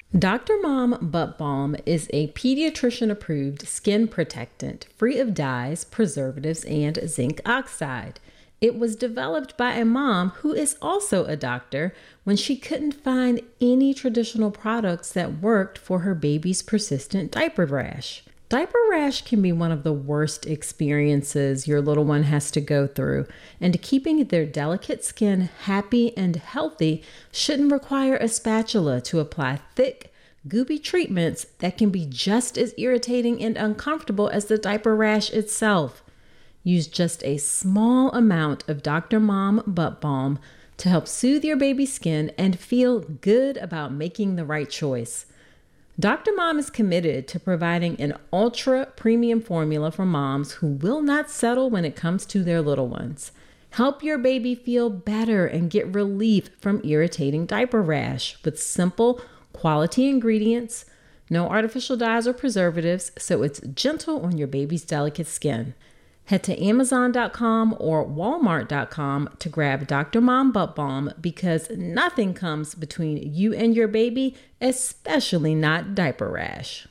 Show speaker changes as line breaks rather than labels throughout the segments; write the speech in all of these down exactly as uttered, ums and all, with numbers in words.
Doctor Mom Butt Balm is a pediatrician-approved skin protectant free of dyes, preservatives, and zinc oxide. It was developed by a mom who is also a doctor when she couldn't find any traditional products that worked for her baby's persistent diaper rash. Diaper rash can be one of the worst experiences your little one has to go through, and keeping their delicate skin happy and healthy shouldn't require a spatula to apply thick, goopy treatments that can be just as irritating and uncomfortable as the diaper rash itself. Use just a small amount of Doctor Mom Butt Balm to help soothe your baby's skin and feel good about making the right choice. Doctor Mom is committed to providing an ultra premium formula for moms who will not settle when it comes to their little ones. Help your baby feel better and get relief from irritating diaper rash with simple, quality ingredients, no artificial dyes or preservatives, so it's gentle on your baby's delicate skin. Head to amazon dot com or walmart dot com to grab Doctor Mom Butt Balm because nothing comes between you and your baby, especially not diaper rash.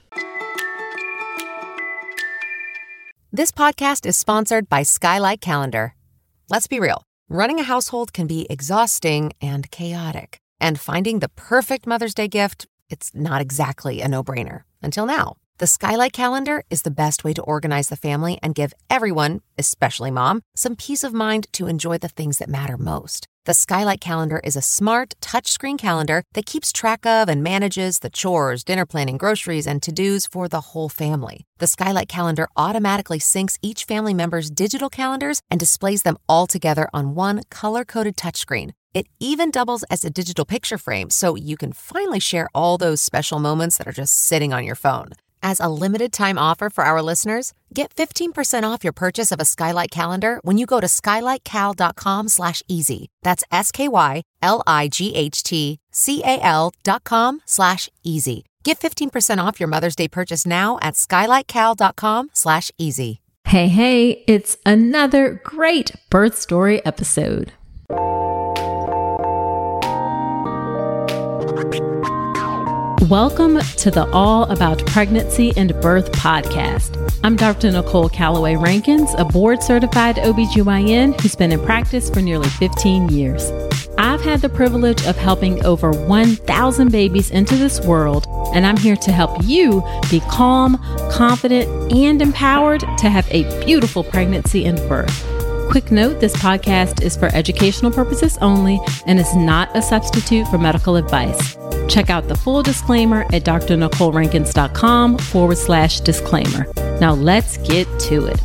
This podcast is sponsored by Skylight Calendar. Let's be real. Running a household can be exhausting and chaotic. And finding the perfect Mother's Day gift, it's not exactly a no-brainer. Until now. The Skylight Calendar is the best way to organize the family and give everyone, especially mom, some peace of mind to enjoy the things that matter most. The Skylight Calendar is a smart, touchscreen calendar that keeps track of and manages the chores, dinner planning, groceries, and to-dos for the whole family. The Skylight Calendar automatically syncs each family member's digital calendars and displays them all together on one color-coded touchscreen. It even doubles as a digital picture frame, so you can finally share all those special moments that are just sitting on your phone. As a limited-time offer for our listeners, get fifteen percent off your purchase of a Skylight Calendar when you go to skylight cal dot com slash easy. That's S-K-Y-L-I-G-H-T-C-A-L dot com slash easy. Get fifteen percent off your Mother's Day purchase now at skylight cal dot com slash easy.
Hey, hey, it's another great birth story episode. Welcome to the All About Pregnancy and Birth podcast. I'm Doctor Nicole Calloway Rankins, a board-certified O B G Y N who's been in practice for nearly fifteen years. I've had the privilege of helping over one thousand babies into this world, and I'm here to help you be calm, confident, and empowered to have a beautiful pregnancy and birth. Quick note, this podcast is for educational purposes only and is not a substitute for medical advice. Check out the full disclaimer at drnicolerankins.com forward slash disclaimer. Now let's get to it.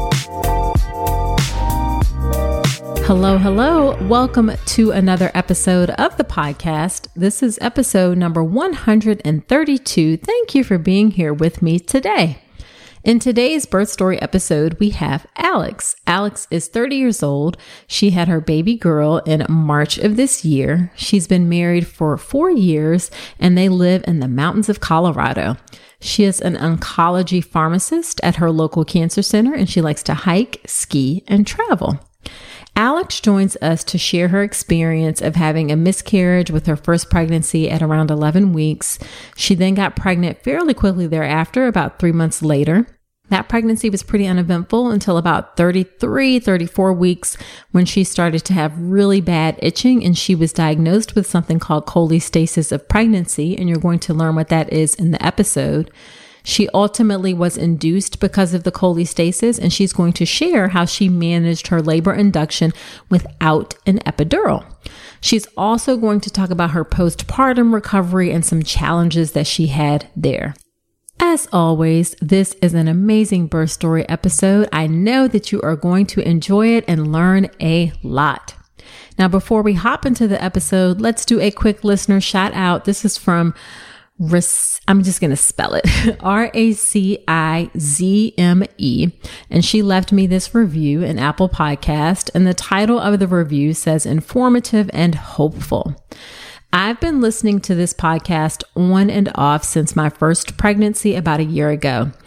Hello, hello. Welcome to another episode of the podcast. This is episode number one hundred thirty-two. Thank you for being here with me today. In today's birth story episode, we have Alex. Alex is thirty years old. She had her baby girl in March of this year. She's been married for four years and they live in the mountains of Colorado. She is an oncology pharmacist at her local cancer center and she likes to hike, ski, and travel. Alex joins us to share her experience of having a miscarriage with her first pregnancy at around eleven weeks. She then got pregnant fairly quickly thereafter, about three months later. That pregnancy was pretty uneventful until about thirty-three, thirty-four weeks when she started to have really bad itching and she was diagnosed with something called cholestasis of pregnancy, and you're going to learn what that is in the episode. She ultimately was induced because of the cholestasis, and she's going to share how she managed her labor induction without an epidural. She's also going to talk about her postpartum recovery and some challenges that she had there. As always, this is an amazing birth story episode. I know that you are going to enjoy it and learn a lot. Now, before we hop into the episode, let's do a quick listener shout out. This is from I'm just going to spell it, R A C I Z M E. And she left me this review in Apple Podcast. And the title of the review says informative and hopeful. I've been listening to this podcast on and off since my first pregnancy about a year ago.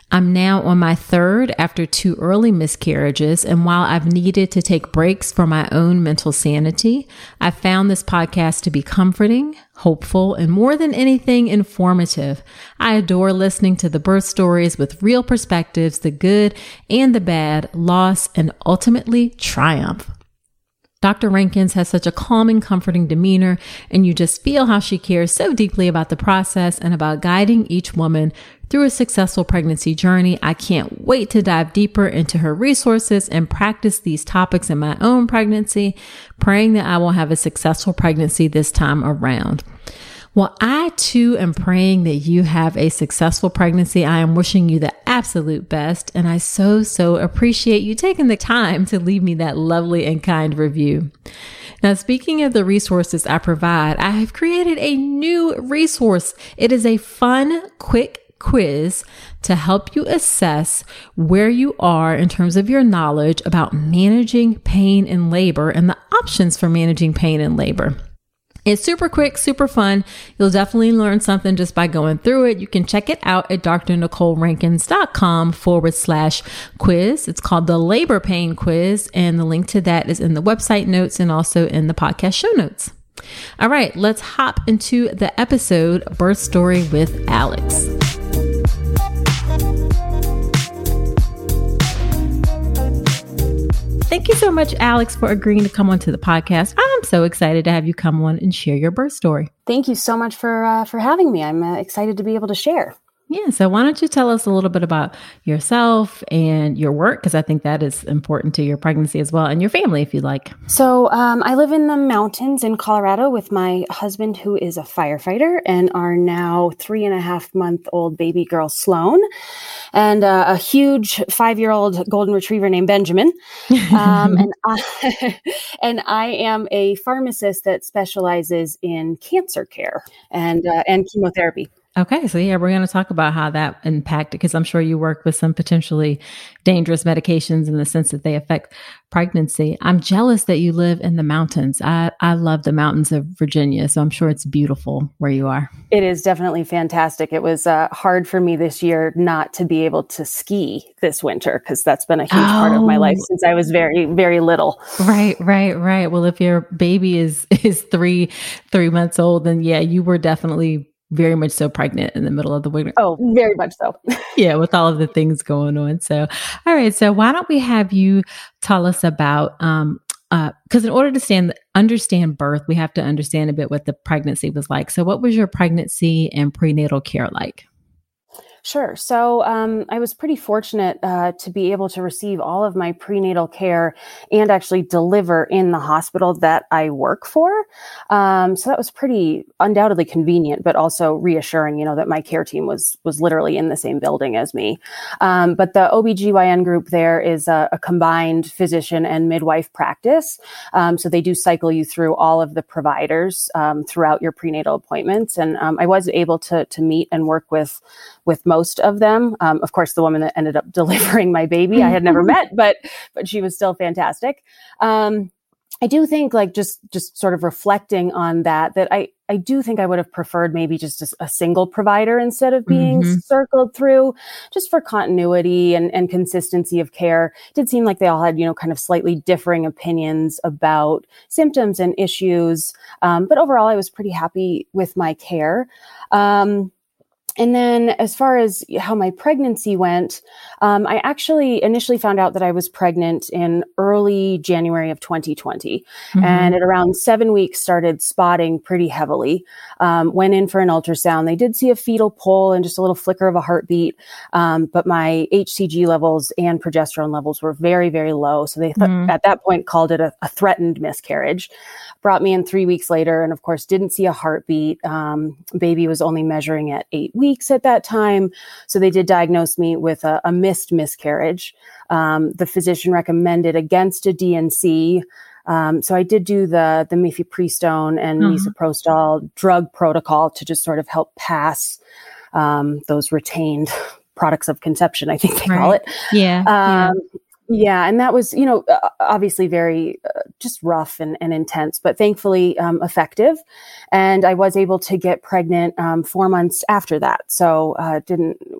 I'm now on my third after two early miscarriages, and while I've needed to take breaks for my own mental sanity, I found this podcast to be comforting, hopeful, and more than anything, informative. I adore listening to the birth stories with real perspectives, the good and the bad, loss, and ultimately triumph. Doctor Rankins has such a calming, comforting demeanor, and you just feel how she cares so deeply about the process and about guiding each woman through a successful pregnancy journey. I can't wait to dive deeper into her resources and practice these topics in my own pregnancy, praying that I will have a successful pregnancy this time around. Well, I too am praying that you have a successful pregnancy. I am wishing you the absolute best, and I so, so appreciate you taking the time to leave me that lovely and kind review. Now, speaking of the resources I provide, I have created a new resource. It is a fun, quick quiz to help you assess where you are in terms of your knowledge about managing pain in labor and the options for managing pain in labor. It's super quick, super fun. You'll definitely learn something just by going through it. You can check it out at drnicolerankins.com forward slash quiz. It's called the Labor Pain Quiz, and the link to that is in the website notes and also in the podcast show notes. All right, let's hop into the episode, Birth Story with Alex. Thank you so much, Alex, for agreeing to come onto the podcast. I'm so excited to have you come on and share your birth story.
Thank you so much for uh, for having me. I'm uh, excited to be able to share.
Yeah. So why don't you tell us a little bit about yourself and your work? Because I think that is important to your pregnancy as well, and your family, if you'd like.
So um, I live in the mountains in Colorado with my husband, who is a firefighter, and our now three and a half month old baby girl, Sloan, and uh, a huge five-year-old golden retriever named Benjamin. Um, and, I, and I am a pharmacist that specializes in cancer care and uh, and chemotherapy.
Okay. So yeah, we're going to talk about how that impacted, because I'm sure you work with some potentially dangerous medications in the sense that they affect pregnancy. I'm jealous that you live in the mountains. I, I love the mountains of Virginia, so I'm sure it's beautiful where you are.
It is definitely fantastic. It was uh, hard for me this year not to be able to ski this winter, because that's been a huge oh. part of my life since I was very, very little.
Right, right, right. Well, if your baby is, is three, three months old, then yeah, you were definitely very much so pregnant in the middle of the winter.
Oh, very much so.
Yeah, with all of the things going on. So, all right. So why don't we have you tell us about, um, uh, because in order to stand, understand birth, we have to understand a bit what the pregnancy was like. So what was your pregnancy and prenatal care like?
Sure. So um, I was pretty fortunate uh, to be able to receive all of my prenatal care and actually deliver in the hospital that I work for. Um, so that was pretty undoubtedly convenient, but also reassuring, you know, that my care team was was literally in the same building as me. Um, but the O B G Y N group there is a, a combined physician and midwife practice. Um, so they do cycle you through all of the providers um, throughout your prenatal appointments. And um, I was able to to meet and work with with most of them. Um, of course, the woman that ended up delivering my baby, I had never met, but, but she was still fantastic. Um, I do think like just, just sort of reflecting on that, that I, I do think I would have preferred maybe just a, a single provider instead of being mm-hmm. circled through, just for continuity and, and consistency of care. It did seem like they all had, you know, kind of slightly differing opinions about symptoms and issues. Um, but overall, I was pretty happy with my care. Um, And then as far as how my pregnancy went, um, I actually initially found out that I was pregnant in early January of twenty twenty. Mm-hmm. And at around seven weeks started spotting pretty heavily. Um, went in for an ultrasound. They did see a fetal pull and just a little flicker of a heartbeat. Um, but my H C G levels and progesterone levels were very, very low. So they th- mm-hmm. at that point called it a, a threatened miscarriage. Brought me in three weeks later and of course didn't see a heartbeat. Um, baby was only measuring at eight weeks at that time. So they did diagnose me with a, a missed miscarriage. Um, the physician recommended against a D N C. Um, so I did do the, the mifepristone and mm-hmm. misoprostol drug protocol to just sort of help pass, um, those retained products of conception, I think they right. call it.
Yeah. Um,
yeah. Yeah. And that was, you know, obviously very uh, just rough and, and intense, but thankfully um, effective. And I was able to get pregnant um, four months after that. So uh, didn't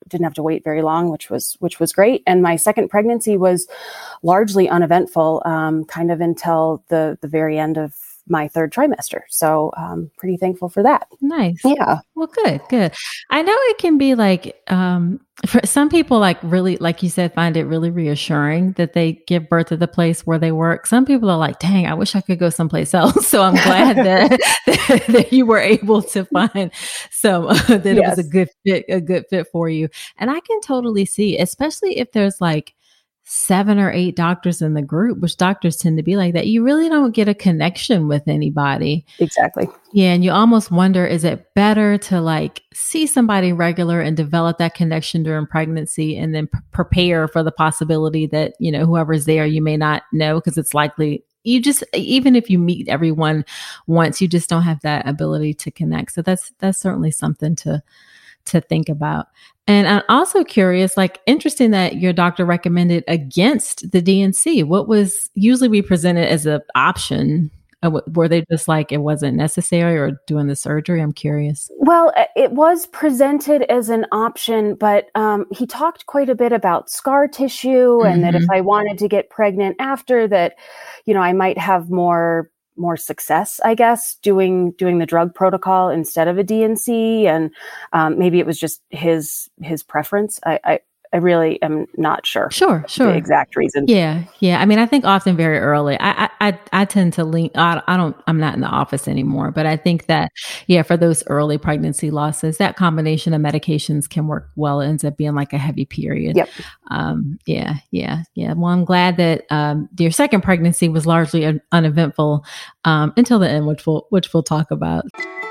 didn't have to wait very long, which was, which was great. And my second pregnancy was largely uneventful, um, kind of until the, the very end of my third trimester. So um pretty thankful for that.
Nice.
Yeah.
Well, good, good. I know it can be like, um, for some people, like really, like you said, find it really reassuring that they give birth at the place where they work. Some people are like, dang, I wish I could go someplace else. So I'm glad that, that, that you were able to find some, uh, that yes. it was a good fit, a good fit for you. And I can totally see, especially if there's like seven or eight doctors in the group, which doctors tend to be like that, you really don't get a connection with anybody.
Exactly.
Yeah. And you almost wonder, is it better to like see somebody regular and develop that connection during pregnancy and then p- prepare for the possibility that, you know, whoever's there, you may not know, because it's likely you just, even if you meet everyone once, you just don't have that ability to connect. So that's, that's certainly something to, to think about. And I'm also curious, like, interesting that your doctor recommended against the D and C. What was usually we presented as an option? Uh, w- were they just like it wasn't necessary or doing the surgery? I'm curious.
Well, it was presented as an option, but um, he talked quite a bit about scar tissue and mm-hmm. that if I wanted to get pregnant after that, you know, I might have more more success, I guess, doing, doing the drug protocol instead of a D and C. And, um, maybe it was just his, his preference. I, I, I really am not sure.
Sure, sure.
The exact reason.
Yeah, yeah. I mean, I think often very early. I, I, I tend to lean. I, I don't. I'm not in the office anymore, but I think that yeah, for those early pregnancy losses, that combination of medications can work well. It ends up being like a heavy period.
Yep.
Um. Yeah. Yeah. Yeah. Well, I'm glad that um your second pregnancy was largely un- uneventful um until the end, which we'll which we'll talk about.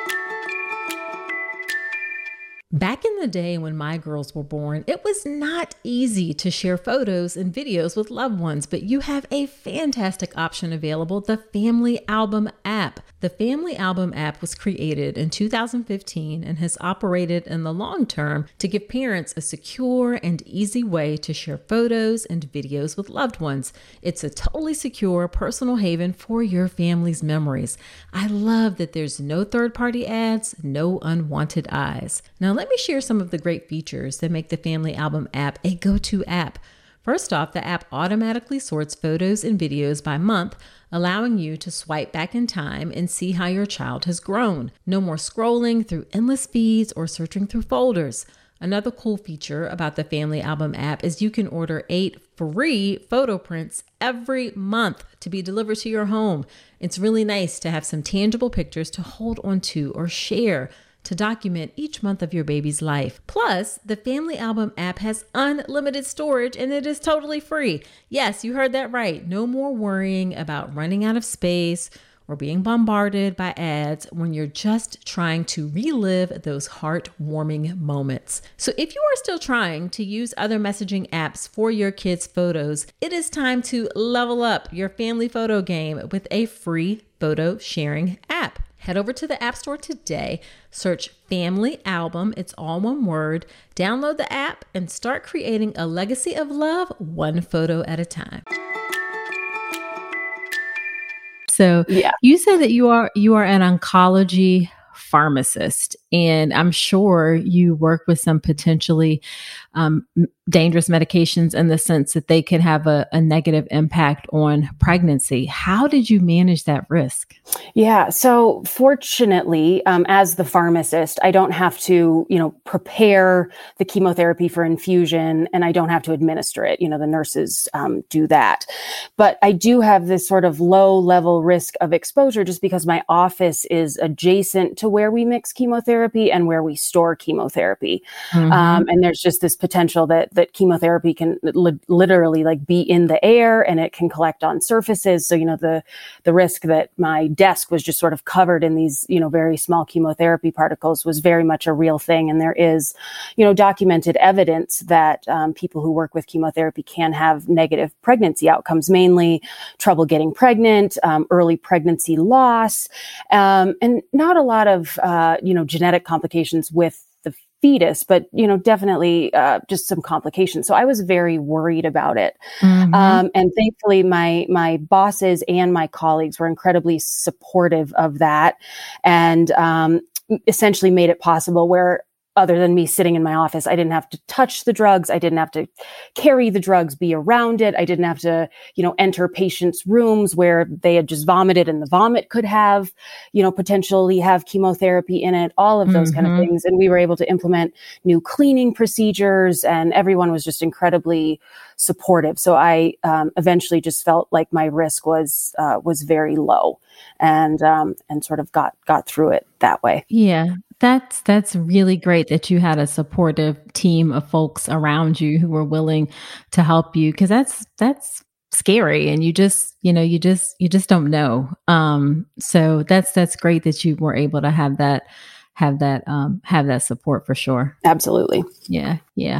Back in the day when my girls were born, it was not easy to share photos and videos with loved ones, but you have a fantastic option available, the Family Album app. The Family Album app was created in two thousand fifteen and has operated in the long term to give parents a secure and easy way to share photos and videos with loved ones. It's a totally secure personal haven for your family's memories. I love that there's no third-party ads, no unwanted eyes. Now, let me share some of the great features that make the Family Album app a go-to app. First off, the app automatically sorts photos and videos by month, allowing you to swipe back in time and see how your child has grown. No more scrolling through endless feeds or searching through folders. Another cool feature about the Family Album app is you can order eight free photo prints every month to be delivered to your home. It's really nice to have some tangible pictures to hold on to or share to document each month of your baby's life. Plus, the Family Album app has unlimited storage and it is totally free. Yes, you heard that right. No more worrying about running out of space or being bombarded by ads when you're just trying to relive those heartwarming moments. So if you are still trying to use other messaging apps for your kids' photos, it is time to level up your family photo game with a free photo sharing app. Head over to the App Store today, search Family Album, it's all one word, download the app, and start creating a legacy of love one photo at a time. So yeah. You said that you are you are an oncology pharmacist, and I'm sure you work with some potentially um, dangerous medications in the sense that they could have a, a negative impact on pregnancy. How did you manage that risk?
Yeah. So fortunately, um, as the pharmacist, I don't have to, you know, prepare the chemotherapy for infusion, and I don't have to administer it. You know, the nurses um, do that. But I do have this sort of low level risk of exposure just because my office is adjacent to where we mix chemotherapy and where we store chemotherapy. Mm-hmm. Um, and there's just this potential that that chemotherapy can li- literally like be in the air and it can collect on surfaces. So, you know, the the risk that my desk was just sort of covered in these, you know, very small chemotherapy particles was very much a real thing. And there is, you know, documented evidence that um, people who work with chemotherapy can have negative pregnancy outcomes, mainly trouble getting pregnant, um, early pregnancy loss, um, and not a lot of, uh, you know, genetic complications with the fetus, but, you know, definitely uh, just some complications. So I was very worried about it. Mm-hmm. Um, and thankfully my, my bosses and my colleagues were incredibly supportive of that and um, essentially made it possible where other than me sitting in my office. I didn't have to touch the drugs. I didn't have to carry the drugs, be around it. I didn't have to, you know, enter patients' rooms where they had just vomited and the vomit could have, you know, potentially have chemotherapy in it, all of those mm-hmm. kind of things. And we were able to implement new cleaning procedures, and everyone was just incredibly supportive. So I um, eventually just felt like my risk was uh, was very low, and um, and sort of got got through it that way.
Yeah. That's that's really great that you had a supportive team of folks around you who were willing to help you, because that's that's scary, and you just you know you just you just don't know. Um, so that's that's great that you were able to have that have that um, have that support for sure.
Absolutely.
Yeah, yeah.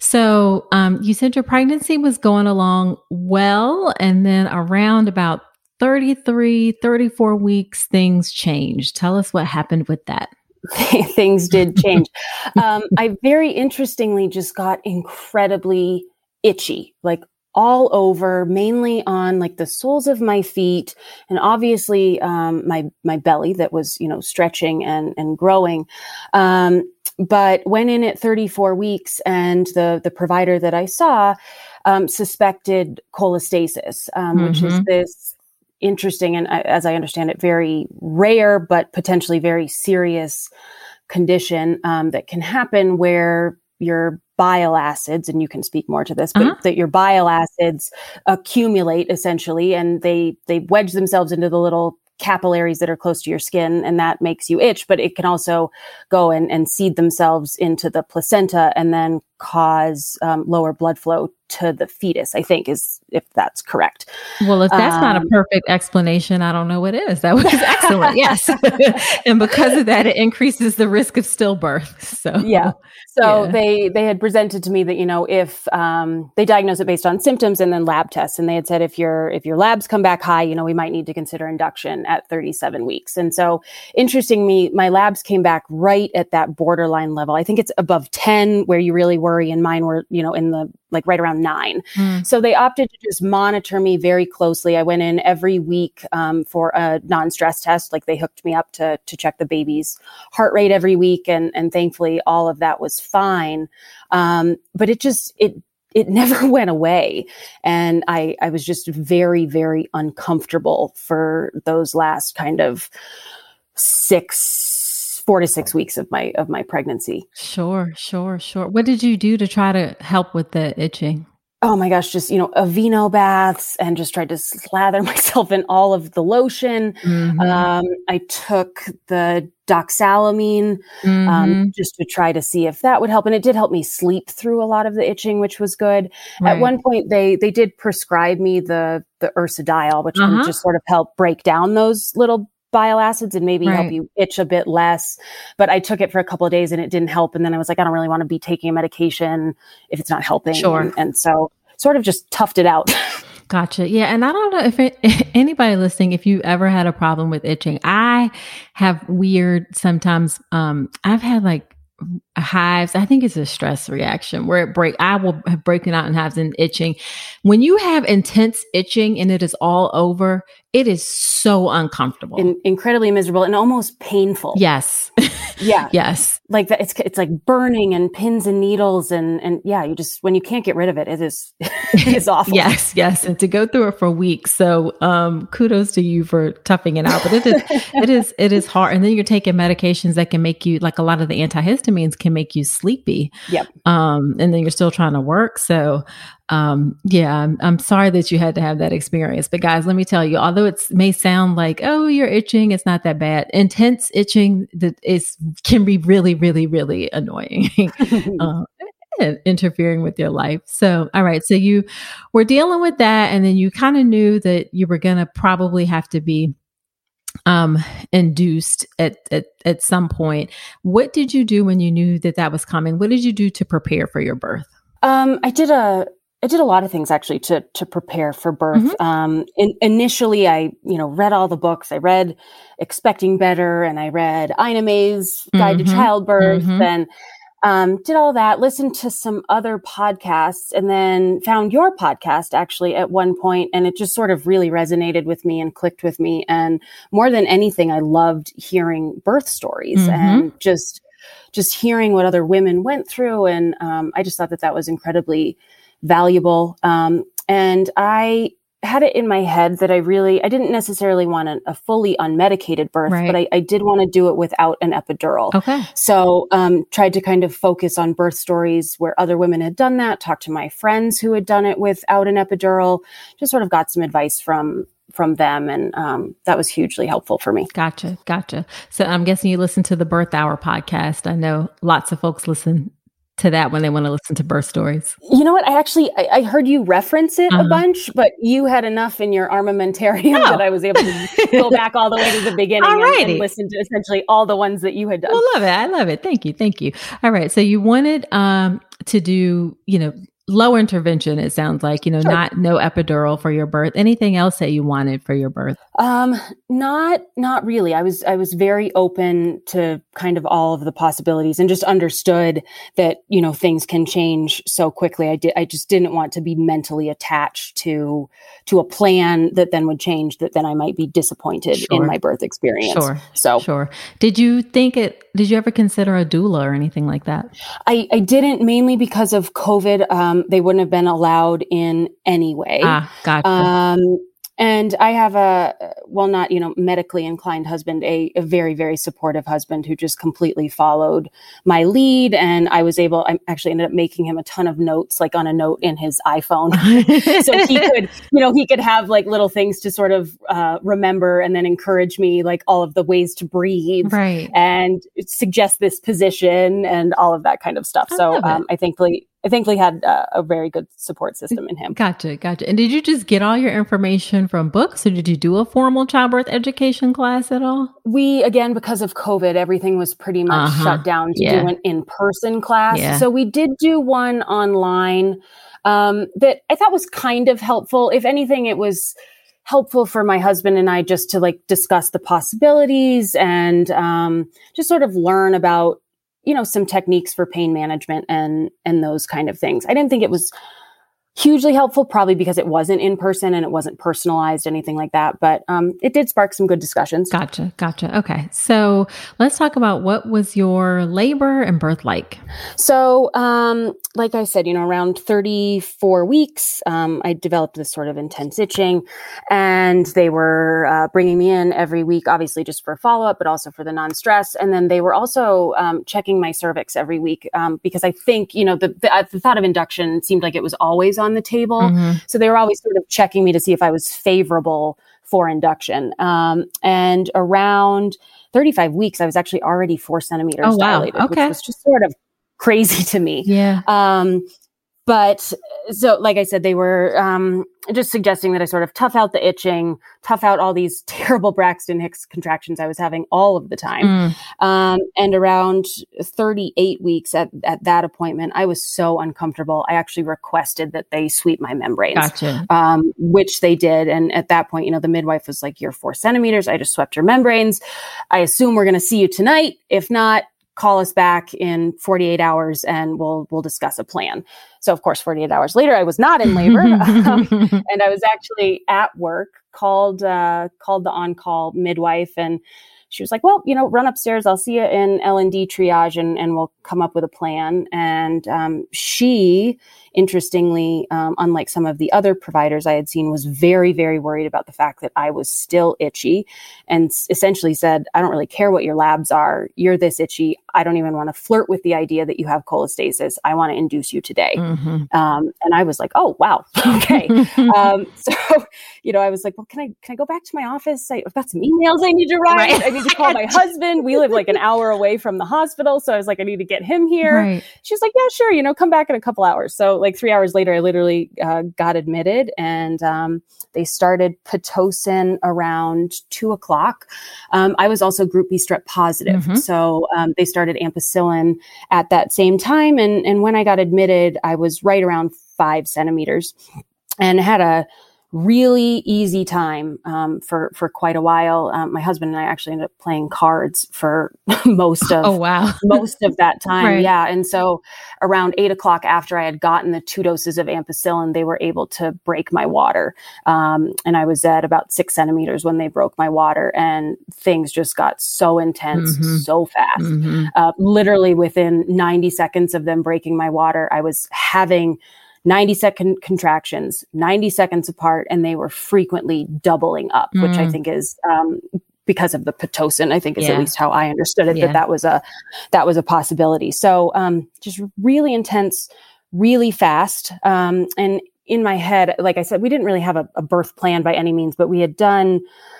So um, you said your pregnancy was going along well, and then around about thirty-three, thirty-four weeks, things changed. Tell us what happened with that.
Things did change. um, I very interestingly just got incredibly itchy, like all over, mainly on like the soles of my feet, and obviously um, my my belly that was, you know, stretching and and growing. Um, but went in at thirty-four weeks, and the the provider that I saw um, suspected cholestasis, um, mm-hmm. which is this interesting and, as I understand it, very rare but potentially very serious condition um, that can happen where your bile acids, and you can speak more to this, but uh-huh. that your bile acids accumulate essentially, and they they wedge themselves into the little capillaries that are close to your skin, and that makes you itch. But it can also go and, and seed themselves into the placenta and then cause um, lower blood flow to the fetus, I think, is if that's correct.
Well, if that's um, not a perfect explanation, I don't know what is. That was excellent. Yes. And because of that, it increases the risk of stillbirth. So
yeah. So yeah. they they had presented to me that, you know, if um, they diagnose it based on symptoms and then lab tests, and they had said if your if your labs come back high, you know, we might need to consider induction at thirty-seven weeks. And so, interesting, me my labs came back right at that borderline level. I think it's above ten where you really worry, and mine were, you know, in the like right around nine. Mm. So they opted to just monitor me very closely. I went in every week um, for a non-stress test. Like they hooked me up to to check the baby's heart rate every week, and and thankfully all of that was fine. Um, but it just it it never went away, and I I was just very very uncomfortable for those last kind of six. four to six weeks of my, of my pregnancy.
Sure, sure, sure. What did you do to try to help with the itching?
Oh my gosh, just, you know, Aveeno baths, and just tried to slather myself in all of the lotion. Mm-hmm. Um, I took the doxalamine, mm-hmm. um, just to try to see if that would help. And it did help me sleep through a lot of the itching, which was good. Right. At one point, they, they did prescribe me the, the Ursodiol, which uh-huh. can just sort of help break down those little bile acids and maybe right. help you itch a bit less. But I took it for a couple of days and it didn't help. And then I was like, I don't really want to be taking a medication if it's not helping.
Sure.
And, and so sort of just toughed it out.
Gotcha. Yeah. And I don't know if it, anybody listening, if you ever had a problem with itching, I have weird, sometimes, um, I've had like hives. I think it's a stress reaction where it break. I will have broken out in hives and itching. When you have intense itching and it is all over, it is so uncomfortable,
In- incredibly miserable, and almost painful.
Yes.
Yeah.
Yes.
Like that. It's it's like burning and pins and needles, and and yeah, you just when you can't get rid of it, it is it's awful.
Yes. Yes. And to go through it for weeks. So um, kudos to you for toughing it out. But it is it is it is hard. And then you're taking medications that can make you, like a lot of the antihistamines can make you sleepy.
Yep.
Um, and then you're still trying to work. So um, yeah, I'm, I'm sorry that you had to have that experience. But guys, let me tell you, although it may sound like, oh, you're itching, it's not that bad. Intense itching that is can be really, really, really annoying. uh, and interfering with your life. So, all right. So you were dealing with that, and then you kind of knew that you were going to probably have to be um, induced at, at, at some point. What did you do when you knew that that was coming? What did you do to prepare for your birth?
Um, I did a, I did a lot of things actually to, to prepare for birth. Mm-hmm. Um, in, initially I, you know, read all the books. I read Expecting Better, and I read Ina May's Guide mm-hmm. to Childbirth, mm-hmm. and Um, did all that, listened to some other podcasts, and then found your podcast actually at one point, and it just sort of really resonated with me and clicked with me. And more than anything, I loved hearing birth stories mm-hmm. and just just hearing what other women went through. And um, I just thought that that was incredibly valuable. Um, and I had it in my head that I really, I didn't necessarily want a, a fully unmedicated birth,
Right.
but I, I did want to do it without an epidural.
Okay.
So um, tried to kind of focus on birth stories where other women had done that, talked to my friends who had done it without an epidural, just sort of got some advice from from them. And um, that was hugely helpful for me.
Gotcha. Gotcha. So I'm guessing you listen to the Birth Hour podcast. I know lots of folks listen to that when they want to listen to birth stories.
You know what? I actually, I, I heard you reference it
Uh-huh.
a bunch, but you had enough in your armamentarium
Oh.
that I was able to go back all the way to the beginning and,
Alrighty.
and listen to essentially all the ones that you had done.
Well, love it. I love it. Thank you. Thank you. All right. So you wanted um, to do, you know, low intervention, it sounds like, you know,
Sure.
not no epidural for your birth. Anything else that you wanted for your birth?
Um, not, not really. I was, I was very open to kind of all of the possibilities and just understood that, you know, things can change so quickly. I did, I just didn't want to be mentally attached to, to a plan that then would change, that then I might be disappointed
Sure.
in my birth experience.
Sure.
So
Sure. Did you think it, did you ever consider a doula or anything like that?
I, I didn't, mainly because of COVID. Um, they wouldn't have been allowed in anyway.
Ah, gotcha.
Um, and I have a, well, not, you know, medically inclined husband, a, a very, very supportive husband who just completely followed my lead. And I was able, I actually ended up making him a ton of notes, like on a note in his iPhone. So he could, you know, he could have like little things to sort of uh, remember and then encourage me, like all of the ways to breathe
Right.
and suggest this position and all of that kind of stuff.
I
So
love it.
um, I thankfully, I thankfully had uh, a very good support system in him.
Gotcha. Gotcha. And did you just get all your information from books or did you do a formal childbirth education class at all?
We, again, because of COVID, everything was pretty much
Uh-huh.
shut down to
Yeah.
do an in-person class.
Yeah.
So we did do one online um, that I thought was kind of helpful. If anything, it was helpful for my husband and I just to like discuss the possibilities and um, just sort of learn about, you know, some techniques for pain management and, and those kind of things. I didn't think it was hugely helpful, probably because it wasn't in person and it wasn't personalized, anything like that. But um, it did spark some good discussions.
Gotcha. Gotcha. Okay. So let's talk about what was your labor and birth like?
So, um, like I said, you know, around thirty-four weeks, um, I developed this sort of intense itching, and they were uh, bringing me in every week, obviously just for follow-up, but also for the non-stress. And then they were also um, checking my cervix every week um, because I think, you know, the, the, the thought of induction seemed like it was always on the table.
Mhm.
So they were always sort of checking me to see if I was favorable for induction. Um, and around thirty-five weeks, I was actually already four centimeters
Oh, wow.
dilated,
Okay.
which was just sort of crazy to me.
Yeah.
Um, but so, like I said, they were um, just suggesting that I sort of tough out the itching, tough out all these terrible Braxton Hicks contractions I was having all of the time.
Mm.
Um, and around thirty-eight weeks at, at that appointment, I was so uncomfortable. I actually requested that they sweep my membranes,
Gotcha.
um, which they did. And at that point, you know, the midwife was like, "You're four centimeters. I just swept your membranes. I assume we're going to see you tonight. If not, call us back in forty-eight hours and we'll, we'll discuss a plan." So of course, forty-eight hours later, I was not in labor. um, and I was actually at work, called, uh, called the on-call midwife, and she was like, "Well, you know, run upstairs. I'll see you in L and D triage and, and we'll come up with a plan." And, um, she, interestingly, um, unlike some of the other providers I had seen, was very, very worried about the fact that I was still itchy, and s- essentially said, "I don't really care what your labs are. You're this itchy. I don't even want to flirt with the idea that you have cholestasis. I want to induce you today."
Mhm.
Um, and I was like, "Oh, wow. Okay." um, so, you know, I was like, "Well, can I, can I go back to my office? I, I've got some emails I need to write.
Right.
I need to call my husband. We live like an hour away from the hospital." So I was like, "I need to get him here."
Right.
She's like, "Yeah, sure. You know, come back in a couple hours." So like three hours later, I literally uh, got admitted, and um, they started Pitocin around two o'clock. Um, I was also Group B strep positive.
Mhm.
So um, they started ampicillin at that same time. And, and when I got admitted, I was right around five centimeters and had a really easy time um, for for quite a while. Um, my husband and I actually ended up playing cards for most of
oh wow
most of that time.
Right.
Yeah, and so around eight o'clock, after I had gotten the two doses of ampicillin, they were able to break my water, um, and I was at about six centimeters when they broke my water, and things just got so intense
Mm-hmm.
so fast.
Mm-hmm.
Uh, literally within ninety seconds of them breaking my water, I was having ninety second contractions, ninety seconds apart, and they were frequently doubling up, mm. which I think is um, because of the Pitocin. I think is yeah. at least how I understood it, yeah. that that was a, that was a possibility. So um, just really intense, really fast. Um, and in my head, like I said, we didn't really have a, a birth plan by any means, but we had done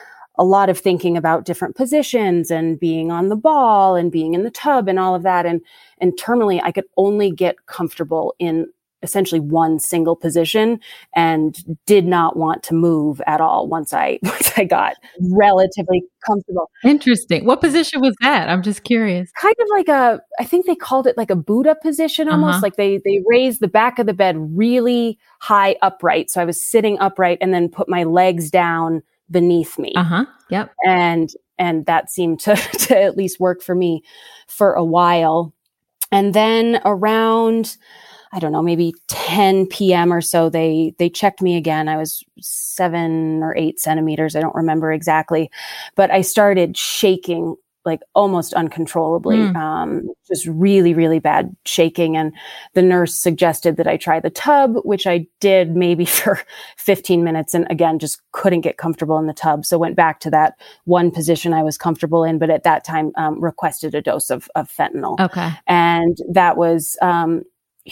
a lot of thinking about different positions and being on the ball and being in the tub and all of that. And, and terminally, I could only get comfortable in essentially one single position and did not want to move at all once I, once I got relatively comfortable.
Interesting. What position was that? I'm just curious.
Kind of like a, I think they called it like a Buddha position almost. Uh-huh. Like they, they raised the back of the bed really high upright. So I was sitting upright and then put my legs down beneath me.
Uh-huh. Yep.
And, and that seemed to, to at least work for me for a while. And then around, I don't know, maybe ten p.m. or so, they, they checked me again. I was seven or eight centimeters. I don't remember exactly, but I started shaking like almost uncontrollably, mm. um, just really, really bad shaking. And the nurse suggested that I try the tub, which I did maybe for fifteen minutes. And again, just couldn't get comfortable in the tub. So went back to that one position I was comfortable in, but at that time, um, requested a dose of, of fentanyl.
Okay.
And that was, um,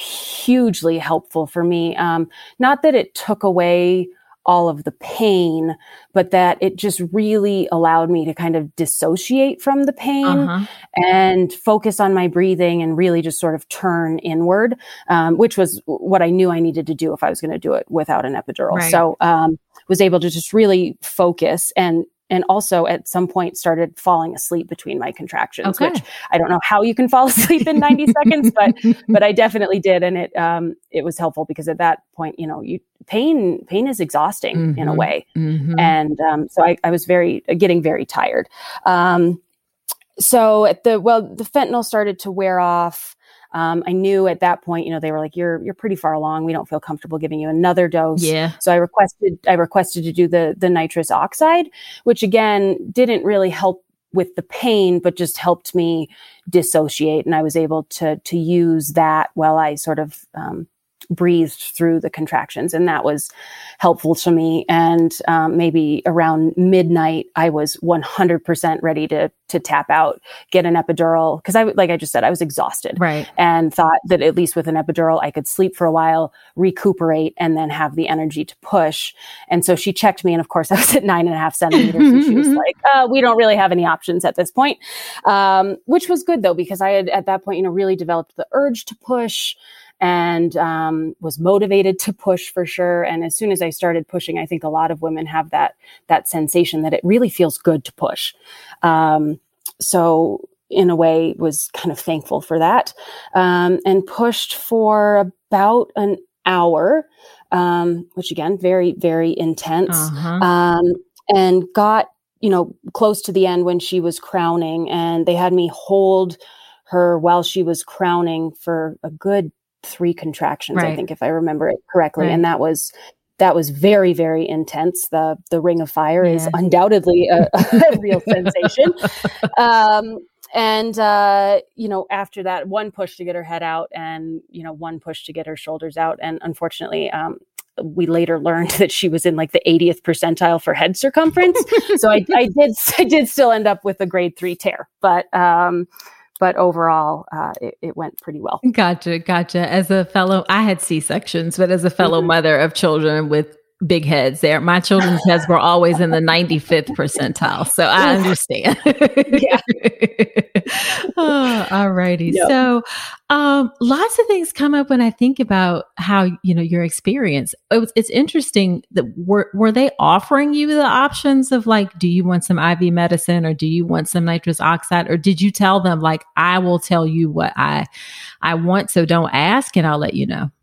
hugely helpful for me. Um, not that it took away all of the pain, but that it just really allowed me to kind of dissociate from the pain uh-huh. and focus on my breathing and really just sort of turn inward, um, which was what I knew I needed to do if I was going to do it without an epidural.
Right.
So, um, was able to just really focus and And also at some point started falling asleep between my contractions,
okay.
which I don't know how you can fall asleep in ninety seconds, but, but I definitely did. And it, um, it was helpful because at that point, you know, you pain, pain is exhausting mm-hmm. in a way. Mm-hmm. And, um, so I, I was very, getting very tired. Um, so at the, well, the fentanyl started to wear off. Um, I knew at that point, you know, they were like, you're, you're pretty far along. We don't feel comfortable giving you another dose.
Yeah.
So I requested, I requested to do the, the nitrous oxide, which again, didn't really help with the pain, but just helped me dissociate. And I was able to, to use that while I sort of, um, breathed through the contractions. And that was helpful to me. And um, maybe around midnight, I was one hundred percent ready to to tap out, get an epidural. Cause I, like I just said, I was exhausted.
Right.
And thought that at least with an epidural, I could sleep for a while, recuperate, and then have the energy to push. And so she checked me. And of course I was at nine and a half centimeters. And she was like, uh, we don't really have any options at this point. Um, which was good though, because I had at that point, you know, really developed the urge to push. And um, was motivated to push for sure. And as soon as I started pushing, I think a lot of women have that that sensation that it really feels good to push. Um, so in a way, was kind of thankful for that, um, and pushed for about an hour, um, which again, very, very intense, uh-huh. um, and got, you know, close to the end when she was crowning, and they had me hold her while she was crowning for a good three contractions, right. I think, if I remember it correctly. Right. And that was, that was very, very intense. The, the ring of fire yeah. is undoubtedly a, a real sensation. Um, and, uh, you know, after that, one push to get her head out and, you know, one push to get her shoulders out. And unfortunately, um, we later learned that she was in like the eightieth percentile for head circumference. So I, I did, I did still end up with a grade three tear, but, um, But overall, uh, it, it went pretty well.
Gotcha. Gotcha. As a fellow, I had C-sections, but as a fellow mm-hmm. mother of children with big heads there, my children's heads were always in the ninety-fifth percentile. So I understand.
Yeah.
Oh, all righty.
Yep.
So um, lots of things come up when I think about how, you know, your experience. It was, it's interesting that were, were they offering you the options of like, do you want some I V medicine or do you want some nitrous oxide? Or did you tell them like, I will tell you what I, I want, so don't ask and I'll let you know?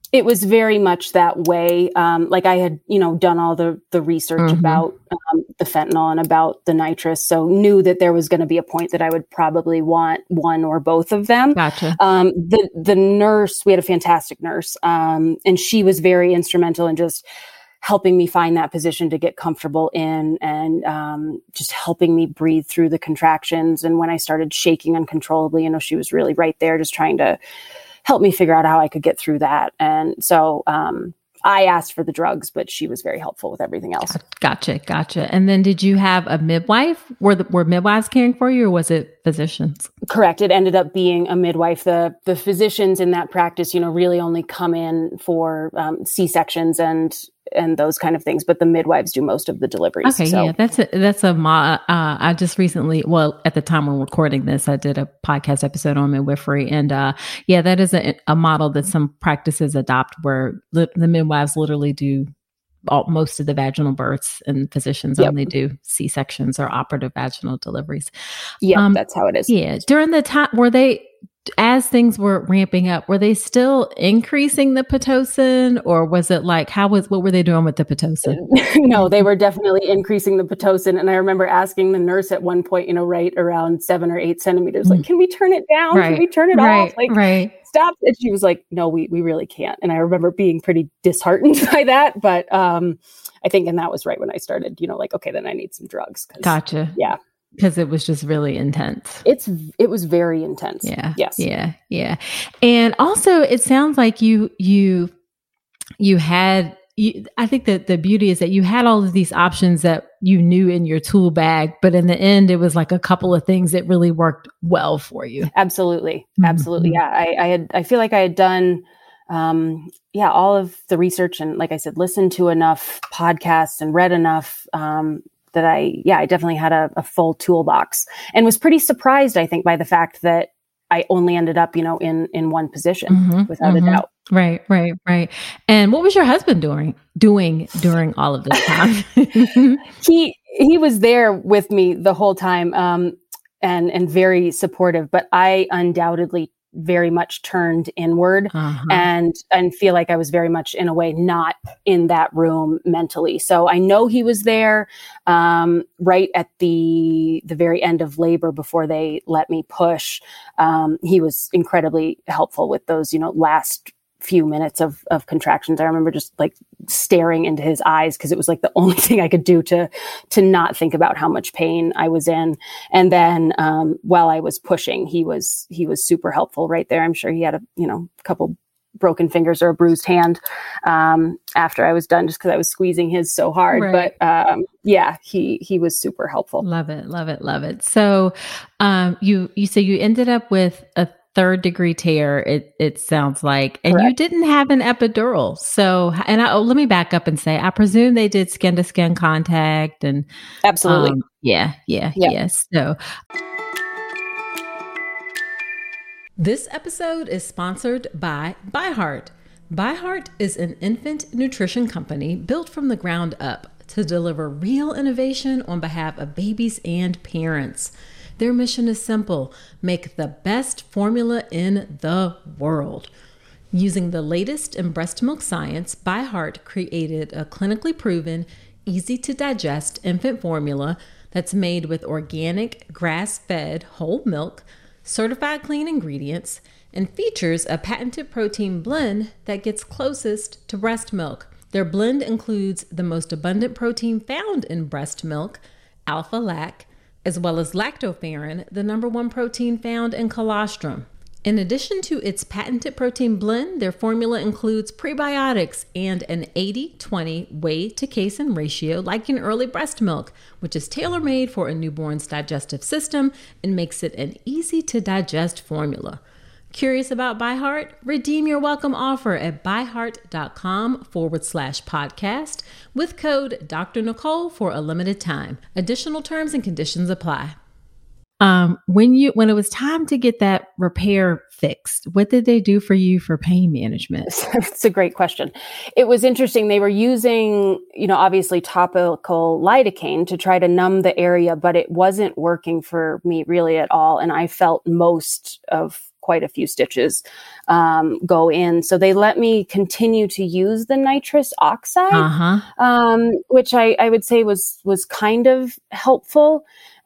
It was very much that way. Um, like I had, you know, done all the, the research mm-hmm. about um, the fentanyl and about the nitrous. So knew that there was going to be a point that I would probably want one or both of them.
Gotcha.
Um, the, the nurse, we had a fantastic nurse, um, and she was very instrumental in just helping me find that position to get comfortable in, and um, just helping me breathe through the contractions. And when I started shaking uncontrollably, you know, she was really right there just trying to help me figure out how I could get through that. And so um, I asked for the drugs, but she was very helpful with everything else.
Gotcha. Gotcha. And then did you have a midwife? Were the, were midwives caring for you, or was it physicians?
Correct. It ended up being a midwife. The the physicians in that practice, you know, really only come in for um, C-sections and and those kind of things, but the midwives do most of the deliveries.
Okay.
So.
Yeah. That's a, that's a, uh, I just recently, well, at the time we're recording this, I did a podcast episode on midwifery, and, uh, yeah, that is a, a model that some practices adopt, where li- the midwives literally do all, most of the vaginal births, and physicians yep. only do C-sections or operative vaginal deliveries.
Yeah. Um, that's how it is.
Yeah. During the time, were they, as things were ramping up, were they still increasing the Pitocin, or was it like, how was, what were they doing with the Pitocin?
No, they were definitely increasing the Pitocin. And I remember asking the nurse at one point, you know, right around seven or eight centimeters, like, can we turn it down?
Right.
Can we turn it
right.
off? Like,
right.
stop. And she was like, no, we, we really can't. And I remember being pretty disheartened by that. But um, I think, and that was right when I started, you know, like, okay, then I need some drugs.
Gotcha.
Yeah.
Because it was just really intense.
It's, it was very intense.
Yeah.
Yes.
Yeah. Yeah. And also it sounds like you, you, you had, you, I think that the beauty is that you had all of these options that you knew in your tool bag, but in the end, it was like a couple of things that really worked well for you.
Absolutely. Absolutely. Mm-hmm. Yeah. I, I had, I feel like I had done, um, yeah, all of the research, and like I said, listened to enough podcasts and read enough, um, that I, yeah, I definitely had a, a full toolbox, and was pretty surprised, I think, by the fact that I only ended up, you know, in, in one position mm-hmm, without mm-hmm. a doubt.
Right, right, right. And what was your husband doing, doing during all of this time?
he, he was there with me the whole time, um, and, and very supportive, but I undoubtedly very much turned inward uh-huh. and, and feel like I was very much in a way not in that room mentally. So I know he was there, um, right at the, the very end of labor before they let me push. Um, he was incredibly helpful with those, you know, last few minutes of, of contractions. I remember just like staring into his eyes, because it was like the only thing I could do to, to not think about how much pain I was in. And then, um, while I was pushing, he was, he was super helpful right there. I'm sure he had a, you know, a couple broken fingers or a bruised hand, um, after I was done, just because I was squeezing his so hard. Right. But, um, yeah, he, he was super helpful.
Love it. Love it. Love it. So, um, you, you say you ended up with a third degree tear, it it sounds like, and Correct. You didn't have an epidural. So, and I, oh, let me back up and say, I presume they did skin to skin contact, and
absolutely,
um, yeah, yeah, yep. yes. So, this episode is sponsored by ByHeart. ByHeart is an infant nutrition company built from the ground up to deliver real innovation on behalf of babies and parents. Their mission is simple: make the best formula in the world. Using the latest in breast milk science, ByHeart created a clinically proven, easy to digest infant formula that's made with organic, grass-fed whole milk, certified clean ingredients, and features a patented protein blend that gets closest to breast milk. Their blend includes the most abundant protein found in breast milk, alpha-lac, as well as lactoferrin, the number one protein found in colostrum. In addition to its patented protein blend, their formula includes prebiotics and an eighty twenty whey to casein ratio like in early breast milk, which is tailor-made for a newborn's digestive system and makes it an easy-to-digest formula. Curious about ByHeart? Redeem your welcome offer at byheart.com forward slash podcast with code Doctor Nicole for a limited time. Additional terms and conditions apply. Um, when you, when it was time to get that repair fixed, what did they do for you for pain management?
It's a great question. It was interesting. They were using, you know, obviously topical lidocaine to try to numb the area, but it wasn't working for me really at all. And I felt most of quite a few stitches um, go in. So they let me continue to use the nitrous oxide,
Uh-huh.
um, which I, I would say was was kind of helpful.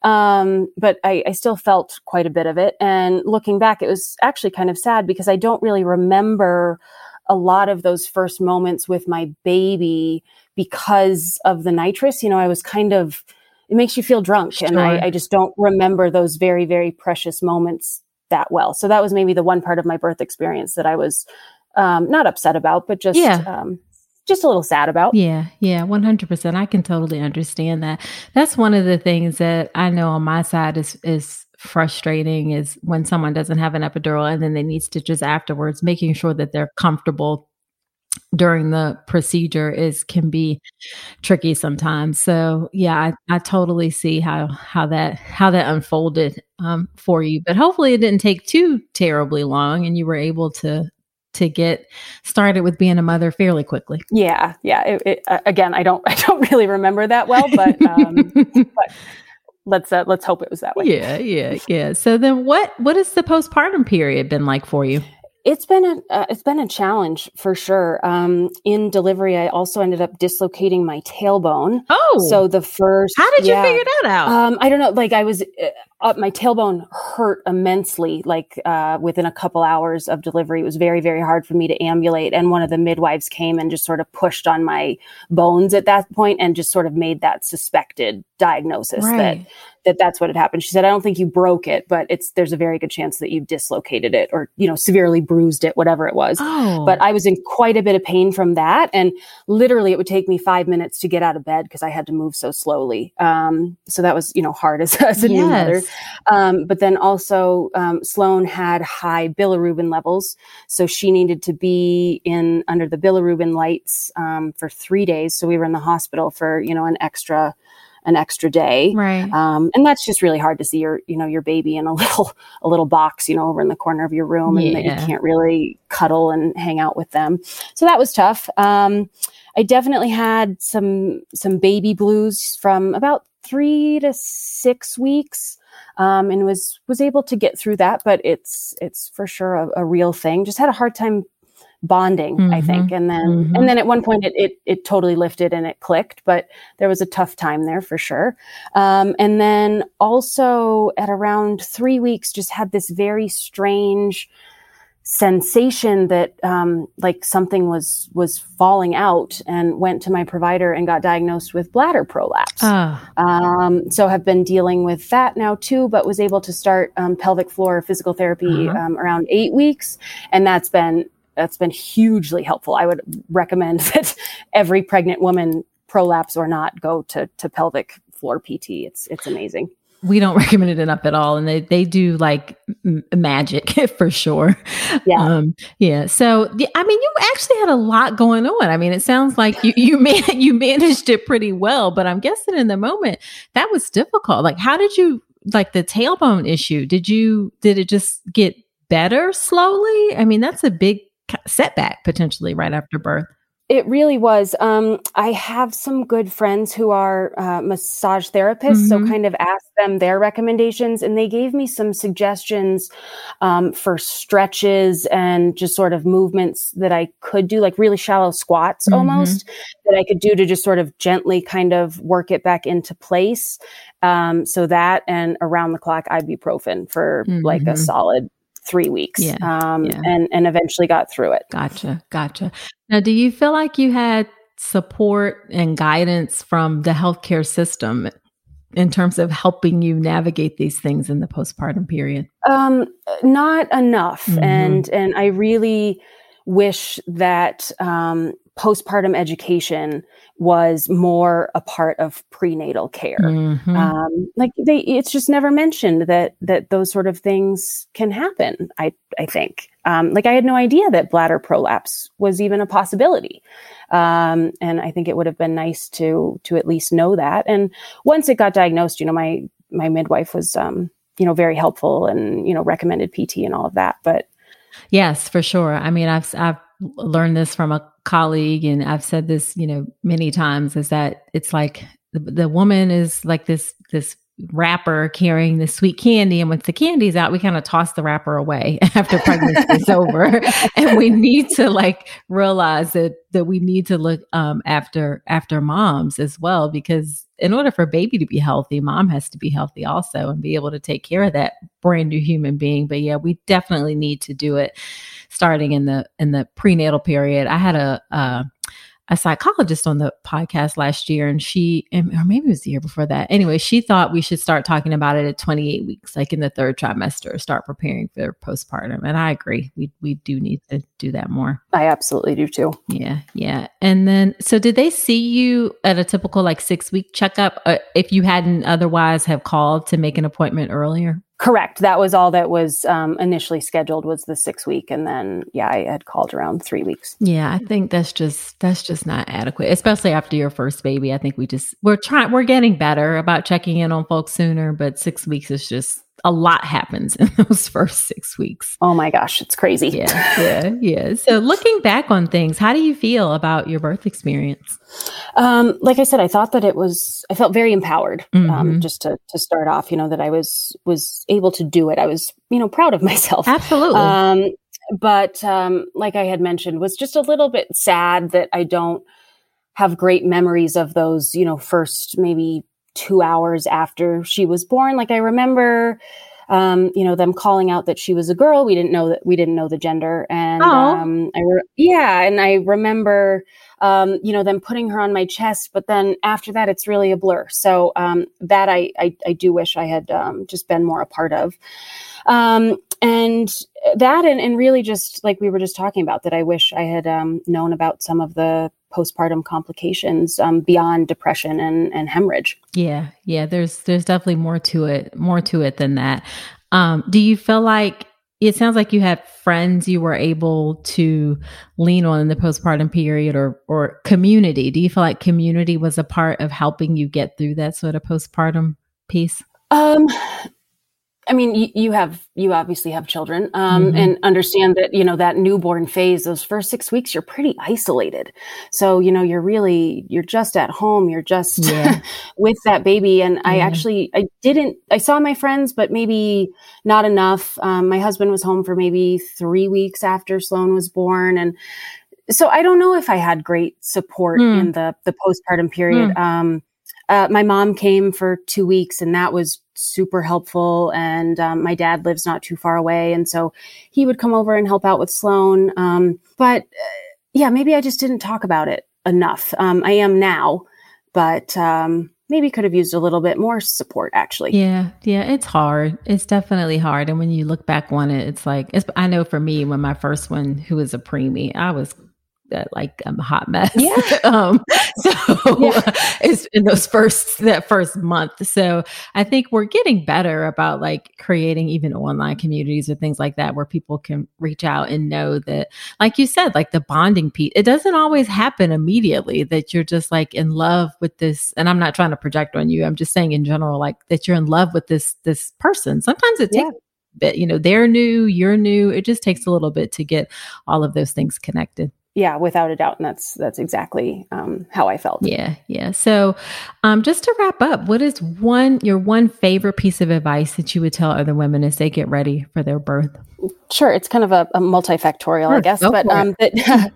Um, but I, I still felt quite a bit of it. And looking back, it was actually kind of sad because I don't really remember a lot of those first moments with my baby because of the nitrous. You know, I was kind of, it makes you feel drunk.
Sure.
And I, I just don't remember those very, very precious moments that well. So that was maybe the one part of my birth experience that I was um, not upset about, but just,
Yeah.
um, just a little sad about.
Yeah, yeah, one hundred percent. I can totally understand that. That's one of the things that I know on my side is is frustrating is when someone doesn't have an epidural and then they need stitches afterwards, making sure that they're comfortable during the procedure is can be tricky sometimes. So yeah, I, I totally see how how that how that unfolded um, for you. But hopefully it didn't take too terribly long and you were able to to get started with being a mother fairly quickly.
Yeah. Yeah. It, it, uh, again, I don't, I don't really remember that well, but, um, but let's, uh, let's hope it was that way.
Yeah. Yeah. Yeah. So then what, what has the postpartum period been like for you?
It's been a uh, it's been a challenge for sure. Um, in delivery, I also ended up dislocating my tailbone.
Oh,
so the first
how did
yeah,
you figure that out?
Um, I don't know. Like I was, uh, my tailbone hurt immensely. Like uh, within a couple hours of delivery, it was very very hard for me to ambulate. And one of the midwives came and just sort of pushed on my bones at that point and just sort of made that suspected diagnosis
right.
that. that that's what had happened. She said, I don't think you broke it, but it's, there's a very good chance that you dislocated it or, you know, severely bruised it, whatever it was.
Oh.
But I was in quite a bit of pain from that. And literally it would take me five minutes to get out of bed because I had to move so slowly. Um, so that was, you know, hard as, as a
yes.
new mother. Um, but then also, um, Sloan had high bilirubin levels. So she needed to be in under the bilirubin lights, um, for three days. So we were in the hospital for, you know, an extra an extra day.
Right.
Um, and that's just really hard to see your, you know, your baby in a little, a little box, you know, over in the corner of your room and
yeah.
that you can't really cuddle and hang out with them. So that was tough. Um, I definitely had some, some baby blues from about three to six weeks. Um, and was, was able to get through that, but it's, it's for sure a, a real thing. Just had a hard time bonding, mm-hmm. I think. And then, mm-hmm. and then at one point it, it, it totally lifted and it clicked, but there was a tough time there for sure. Um, and then also at around three weeks, just had this very strange sensation that, um, like something was, was falling out, and went to my provider and got diagnosed with bladder prolapse.
Oh.
Um, so have been dealing with that now too, but was able to start, um, pelvic floor physical therapy, uh-huh. um, around eight weeks. And that's been, That's been hugely helpful. I would recommend that every pregnant woman, prolapse or not, go to, to pelvic floor P T. It's, it's amazing.
We don't recommend it enough at all. And they, they do like m- magic for sure.
Yeah.
Um, yeah. So, I mean, you actually had a lot going on. I mean, it sounds like you, you, man, you managed it pretty well, but I'm guessing in the moment that was difficult. Like, how did you, like the tailbone issue, did you, did it just get better slowly? I mean, that's a big setback potentially right after birth.
It really was. Um, I have some good friends who are uh, massage therapists, mm-hmm. so kind of asked them their recommendations, and they gave me some suggestions um, for stretches and just sort of movements that I could do, like really shallow squats mm-hmm. almost, that I could do to just sort of gently kind of work it back into place. Um, so that, and around the clock ibuprofen for mm-hmm. like a solid three weeks,
yeah,
um,
yeah.
and, and eventually got through it.
Gotcha. Gotcha. Now, do you feel like you had support and guidance from the healthcare system in terms of helping you navigate these things in the postpartum period?
Um, not enough.
Mm-hmm.
And, and I really wish that, um, postpartum education was more a part of prenatal care.
Mm-hmm.
Um, like they, it's just never mentioned that, that those sort of things can happen. I, I think, um, like I had no idea that bladder prolapse was even a possibility. Um, and I think it would have been nice to, to at least know that. And once it got diagnosed, you know, my, my midwife was, um, you know, very helpful and, you know, recommended P T and all of that. But
yes, for sure. I mean, I've, I've learned this from a colleague, and I've said this, you know, many times, is that it's like the, the woman is like this, this wrapper carrying the sweet candy. And once the candy's out, we kind of toss the wrapper away after pregnancy is over. And we need to like realize that, that we need to look um, after, after moms as well, because in order for baby to be healthy, mom has to be healthy also and be able to take care of that brand new human being. But yeah, we definitely need to do it starting in the, in the prenatal period. I had a, uh, a psychologist on the podcast last year, and she, or maybe it was the year before that. Anyway, she thought we should start talking about it at twenty-eight weeks, like in the third trimester, start preparing for postpartum. And I agree. We, we do need to do that more.
I absolutely do too.
Yeah. Yeah. And then, so did they see you at a typical like six week checkup uh, if you hadn't otherwise have called to make an appointment earlier?
Correct. That was all that was um, initially scheduled was the six week. And then, yeah, I had called around three weeks.
Yeah, I think that's just, that's just not adequate, especially after your first baby. I think we just, we're trying, we're getting better about checking in on folks sooner, but six weeks is just, a lot happens in those first six weeks.
Oh my gosh, it's crazy.
Yeah, yeah, yeah. So looking back on things, how do you feel about your birth experience?
Um, like I said, I thought that it was, I felt very empowered,
Mm-hmm.
um, just to, to start off, you know, that I was, was able to do it. I was, you know, proud of myself.
Absolutely.
Um, but, um, like I had mentioned, was just a little bit sad that I don't have great memories of those, you know, first maybe two hours after she was born. Like I remember, um, you know, them calling out that she was a girl. We didn't know that we didn't know the gender. And,
oh.
um, I, re- yeah. And I remember, um, you know, them putting her on my chest, but then after that, it's really a blur. So, um, that I, I, I do wish I had, um, just been more a part of. Um, and that, and, and really just like we were just talking about, that I wish I had, um, known about some of the postpartum complications, um, beyond depression and, and hemorrhage.
Yeah. Yeah. There's, there's definitely more to it, more to it than that. Um, do you feel like, it sounds like you had friends you were able to lean on in the postpartum period, or, or community? Do you feel like community was a part of helping you get through that sort of postpartum piece?
Um, I mean, you, you have, you obviously have children, um,
Mm-hmm.
and understand that, you know, that newborn phase, those first six weeks, you're pretty isolated. So, you know, you're really, you're just at home, you're just
Yeah.
with that baby. And I
Yeah.
actually, I didn't, I saw my friends, but maybe not enough. Um, my husband was home for maybe three weeks after Sloan was born. And so I don't know if I had great support
Mm.
in the, the postpartum period.
Mm.
Um, Uh, my mom came for two weeks and that was super helpful. And um, my dad lives not too far away. And so he would come over and help out with Sloan. Um, but uh, yeah, maybe I just didn't talk about it enough. Um, I am now, but um, maybe could have used a little bit more support actually.
Yeah. Yeah. It's hard. It's definitely hard. And when you look back on it, it's like, it's, I know for me, when my first one, who was a preemie, I was that like I'm a hot mess.
Yeah.
um, so
Yeah.
it's in those first, that first month. So I think we're getting better about like creating even online communities or things like that, where people can reach out and know that, like you said, like the bonding piece, it doesn't always happen immediately that you're just like in love with this. And I'm not trying to project on you. I'm just saying in general, like that you're in love with this, this person. Sometimes it takes
Yeah.
a bit, you know, they're new, you're new. It just takes a little bit to get all of those things connected.
Yeah, without a doubt. And that's, that's exactly um, how I felt.
Yeah. Yeah. So um, just to wrap up, what is one, your one favorite piece of advice that you would tell other women as they get ready for their birth?
Sure. It's kind of a, a multifactorial,
Sure,
I guess,
go
but
for
um, that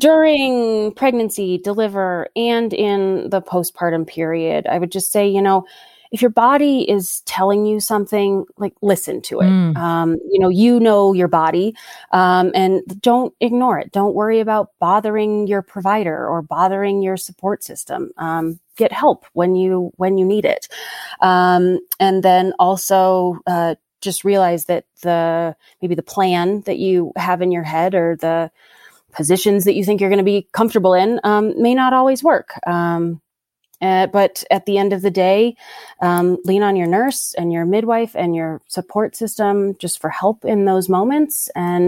during pregnancy, deliver, and in the postpartum period, I would just say, you know, if your body is telling you something, like listen to it.
Mm.
Um, you know, you know your body, um, and don't ignore it. Don't worry about bothering your provider or bothering your support system. Um, get help when you when you need it, um, and then also uh, just realize that the maybe the plan that you have in your head or the positions that you think you're going to be comfortable in um, may not always work. Um, Uh, but at the end of the day, um, lean on your nurse and your midwife and your support system just for help in those moments. And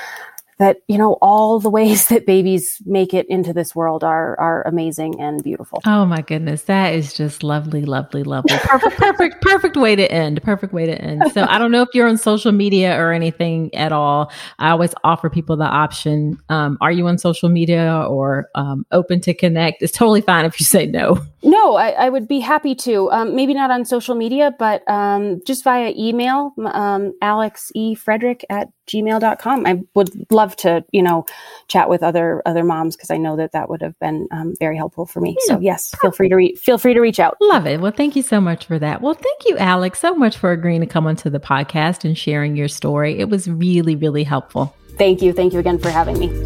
that, you know, all the ways that babies make it into this world are are amazing and beautiful.
Oh my goodness. That is just lovely, lovely, lovely. Perfect, perfect, perfect way to end. Perfect way to end. So I don't know if you're on social media or anything at all. I always offer people the option. Um, are you on social media or um, open to connect? It's totally fine if you say no.
No, I, I would be happy to. Um, maybe not on social media, but um, just via email, um, alex e frederick at gmail dot com. I would love to, you know, chat with other other moms because I know that that would have been um, very helpful for me. Yeah. So yes, feel free to re- feel free to reach out.
Love it. Well, thank you so much for that. Well, thank you, Alex, so much for agreeing to come onto the podcast and sharing your story. It was really, really helpful.
Thank you. Thank you again for having me.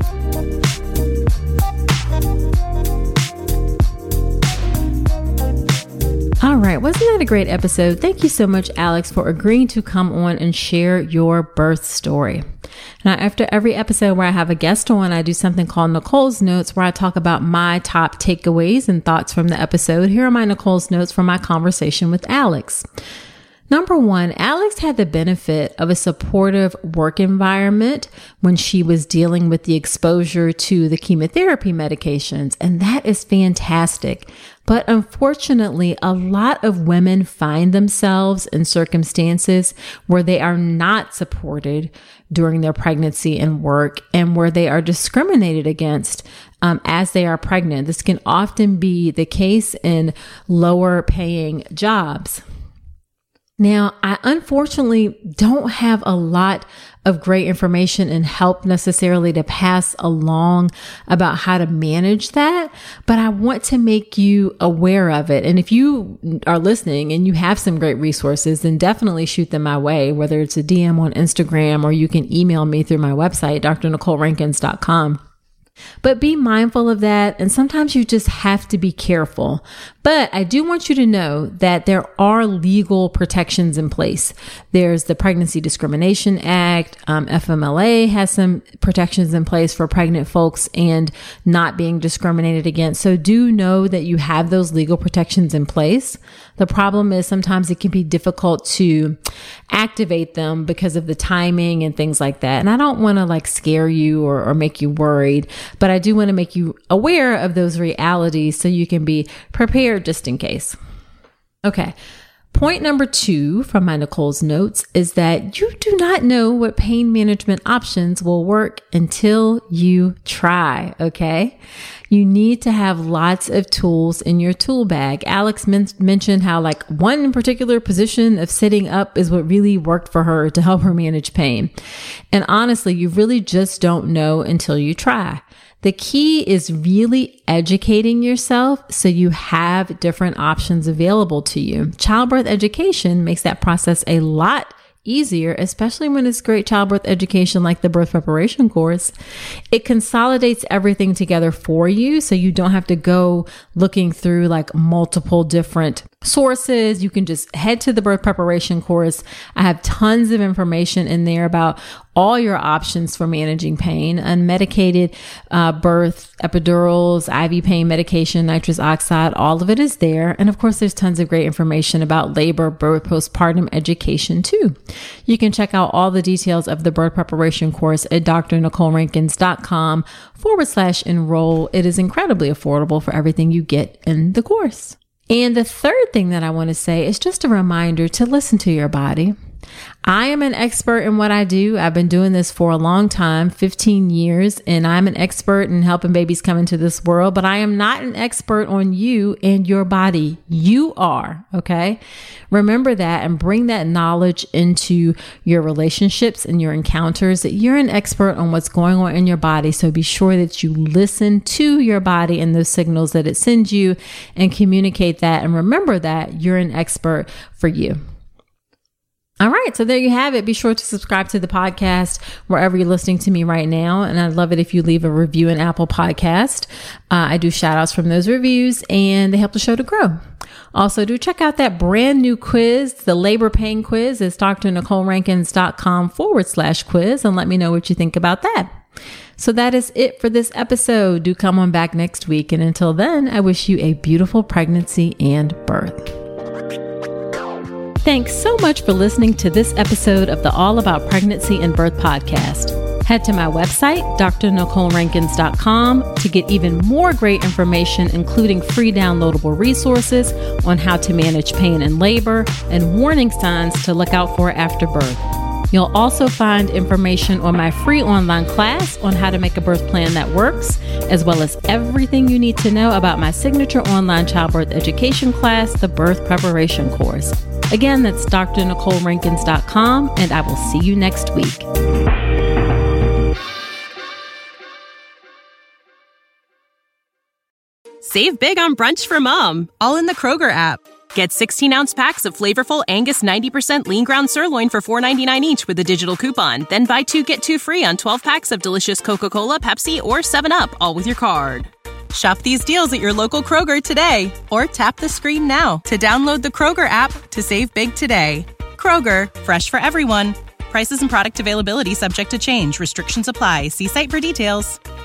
All right. Wasn't that a great episode? Thank you so much, Alex, for agreeing to come on and share your birth story. Now, after every episode where I have a guest on, I do something called Nicole's Notes, where I talk about my top takeaways and thoughts from the episode. Here are my Nicole's Notes from my conversation with Alex. Number one, Alex had the benefit of a supportive work environment when she was dealing with the exposure to the chemotherapy medications, and that is fantastic. But unfortunately, a lot of women find themselves in circumstances where they are not supported during their pregnancy and work, and where they are discriminated against um, as they are pregnant. This can often be the case in lower paying jobs. Now, I unfortunately don't have a lot of great information and help necessarily to pass along about how to manage that, but I want to make you aware of it. And if you are listening and you have some great resources, then definitely shoot them my way, whether it's a D M on Instagram or you can email me through my website, d r nicole rankins dot com. But be mindful of that. And sometimes you just have to be careful. But I do want you to know that there are legal protections in place. There's the Pregnancy Discrimination Act. Um, F M L A has some protections in place for pregnant folks and not being discriminated against. So do know that you have those legal protections in place. The problem is sometimes it can be difficult to activate them because of the timing and things like that. And I don't want to like scare you or, or make you worried, but I do want to make you aware of those realities so you can be prepared just in case. Okay. Point number two from my Nicole's Notes is that you do not know what pain management options will work until you try. Okay. You need to have lots of tools in your tool bag. Alex men- mentioned how like one particular position of sitting up is what really worked for her to help her manage pain. And honestly, you really just don't know until you try. The key is really educating yourself so you have different options available to you. Childbirth education makes that process a lot easier, especially when it's great childbirth education like the birth preparation course. It consolidates everything together for you so you don't have to go looking through like multiple different sources. You can just head to the birth preparation course. I have tons of information in there about all your options for managing pain, unmedicated uh, birth, epidurals, I V pain medication, nitrous oxide, all of it is there. And of course, there's tons of great information about labor, birth, postpartum education too. You can check out all the details of the birth preparation course at d r nicole rankins dot com forward slash enroll. It is incredibly affordable for everything you get in the course. And the third thing that I want to say is just a reminder to listen to your body. I am an expert in what I do. I've been doing this for a long time, fifteen years, and I'm an expert in helping babies come into this world, but I am not an expert on you and your body. You are, okay? Remember that and bring that knowledge into your relationships and your encounters, that you're an expert on what's going on in your body. So be sure that you listen to your body and those signals that it sends you and communicate that. And remember that you're an expert for you. All right. So there you have it. Be sure to subscribe to the podcast wherever you're listening to me right now. And I'd love it if you leave a review in Apple Podcast. Uh, I do shout outs from those reviews and they help the show to grow. Also, do check out that brand new quiz, the labor pain quiz. It's d r nicole rankins dot com forward slash quiz and let me know what you think about that. So that is it for this episode. Do come on back next week. And until then, I wish you a beautiful pregnancy and birth. Thanks so much for listening to this episode of the All About Pregnancy and Birth podcast. Head to my website, d r nicole rankins dot com, to get even more great information, including free downloadable resources on how to manage pain and labor and warning signs to look out for after birth. You'll also find information on my free online class on how to make a birth plan that works, as well as everything you need to know about my signature online childbirth education class, the Birth Preparation Course. Again, that's d r nicole rankins dot com, and I will see you next week.
Save big on brunch for mom, all in the Kroger app. Get sixteen-ounce packs of flavorful Angus ninety percent lean ground sirloin for four ninety-nine each with a digital coupon. Then buy two, get two free on twelve packs of delicious Coca-Cola, Pepsi, or seven up, all with your card. Shop these deals at your local Kroger today, or tap the screen now to download the Kroger app to save big today. Kroger, fresh for everyone. Prices and product availability subject to change. Restrictions apply. See site for details.